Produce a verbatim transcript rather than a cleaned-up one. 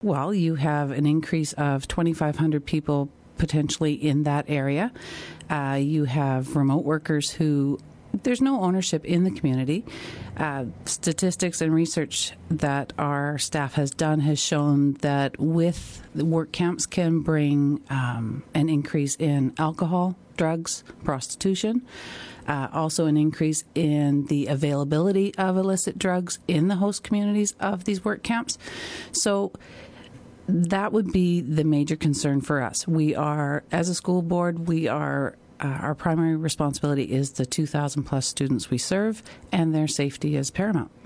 Well, you have an increase of twenty-five hundred people potentially in that area. Uh, you have remote workers who there's no ownership in the community. Uh, statistics and research that our staff has done has shown that with the work camps can bring um, an increase in alcohol, drugs, prostitution, uh, also an increase in the availability of illicit drugs in the host communities of these work camps. So that would be the major concern for us. We are, as a school board, we are Uh, our primary responsibility is the two thousand plus students we serve, and their safety is paramount.